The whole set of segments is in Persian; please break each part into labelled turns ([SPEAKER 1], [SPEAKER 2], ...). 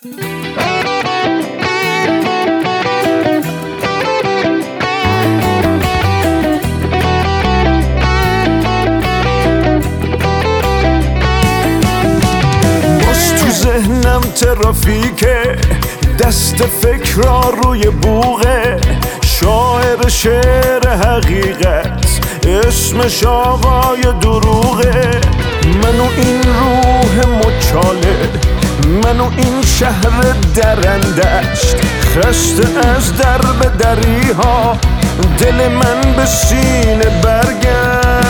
[SPEAKER 1] ذهنم ترافیکه، دست فکرها روی بوغه، شاعر شعر حقیقت اسمش آقای دروغه. منو این روح مچاله، منو این شهر درندشت، خسته از در به دری ها، دل من به سینه برگشت.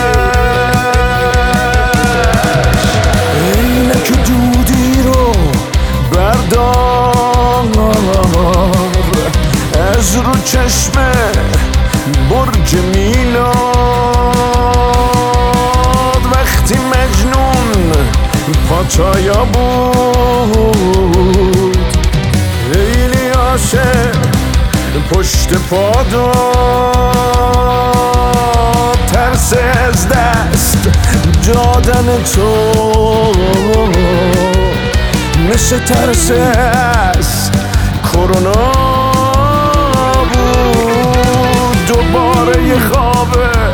[SPEAKER 1] اینک دودی رو بردار از رو چشم برج میلاد، وقتی مجنون پاتایا بود، خیلی عاشق پشت پا داد، ترس از دست دادن تو مثل ترس از کرونا بود. دوباره یه خواب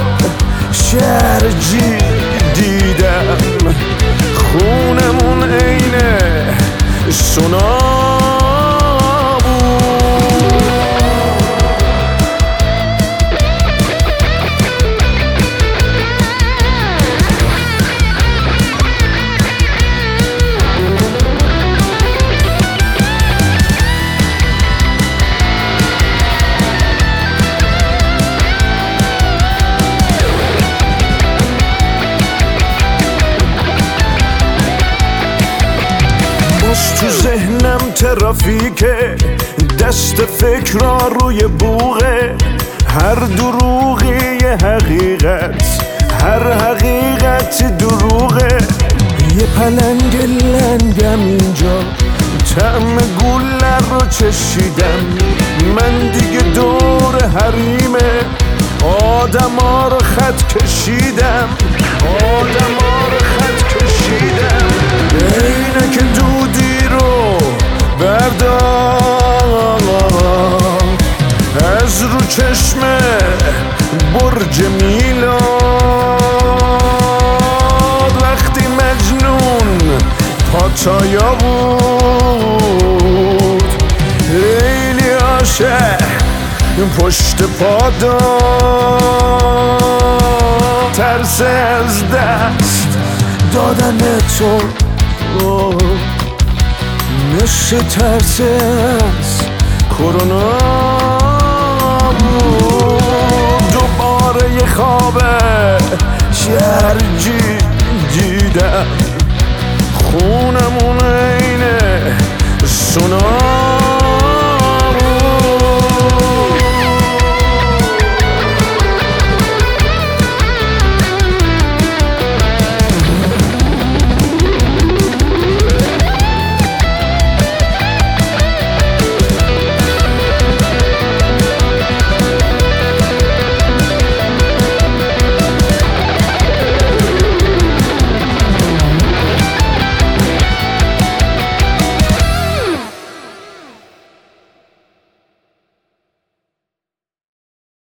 [SPEAKER 1] شرجی دیدم، خونمون عین سونا. تو ذهنم ترافیکه، دست فکرها روی بوغه، هر دروغی یه حقیقت، هر حقیقت دروغه. یه پلنگ لنگم اینجا، طعم گوله رو چشیدم، من دیگه دور حریمه آدما رو خط کشیدم، آدما رو خط کشیدم. اینه که دودی رو بردار از رو چشم برج میلاد، وقتی مجنون پاتایا بود، خیلی عاشق پشت پا داد، ترس از دست دادن تو مثل ترس از کرونا بود. دوباره یه خواب شرجی دیدم، خونمون عین سونا.